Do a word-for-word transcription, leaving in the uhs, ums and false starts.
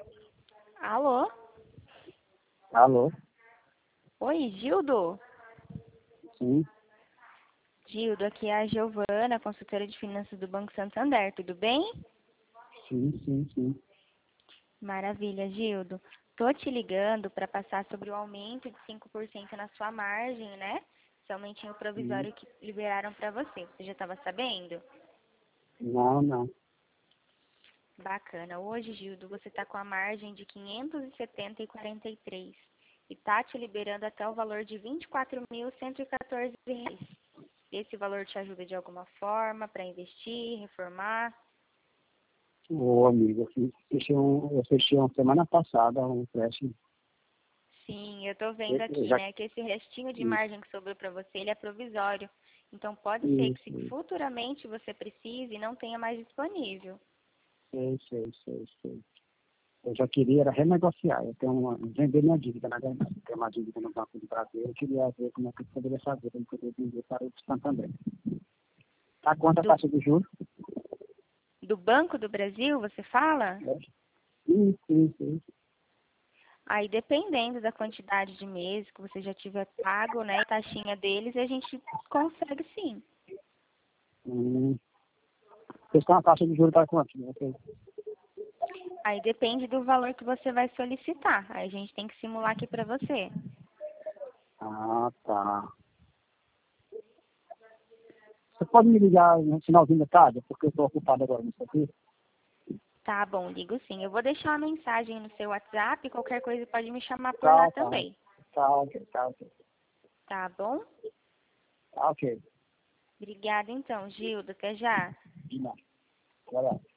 Alô? Alô? Oi, Gildo? Sim, Gildo, aqui é a Giovana, consultora de finanças do Banco Santander, tudo bem? sim, sim, sim. Maravilha, Gildo. Tô te ligando para passar sobre o aumento de cinco por cento na sua margem, né? Esse aumentinho sim. provisório que liberaram para você. Você já estava sabendo? Não, não. Bacana. Hoje, Gildo, você está com a margem de quinhentos e setenta e quarenta e três e tá te liberando até o valor de vinte e quatro mil cento e quatorze reais. Esse valor te ajuda de alguma forma para investir, reformar? Ô, amigo, eu fiz- fechei, um, eu fechei uma semana passada um empréstimo. Sim, eu tô vendo Eu, eu aqui, já... né, que esse restinho de Isso, margem que sobrou para você, ele é provisório. Então pode ser que se isso, futuramente você precise, não tenha mais disponível. sei, sei, sei, sei. Eu já queria era renegociar. Eu tenho uma... Vender minha dívida, na verdade. Eu tenho uma dívida no Banco do Brasil. Eu queria ver como é que eu poderia fazer para eu poder vender para o Santander. Tá quanto a Do, taxa de juros? do Banco do Brasil, você fala? É. Isso, isso, isso. Aí dependendo da quantidade de meses que você já tiver pago, né, a taxinha deles, a gente consegue sim. Hum. Vocês têm uma taxa de juros para quanto? Vocês? Aí depende do valor que você vai solicitar. Aí a gente tem que simular aqui para você. Ah, tá. Você pode me ligar no finalzinho da tarde, porque eu estou ocupado agora nisso aqui? Tá bom, ligo sim. Eu vou deixar uma mensagem no seu WhatsApp, qualquer coisa pode me chamar por lá Tá, tá. também. Tá, ok, tá, ok. Tá bom? Tá, ok. Obrigada então, Gildo. Até já. De nada. Vai lá.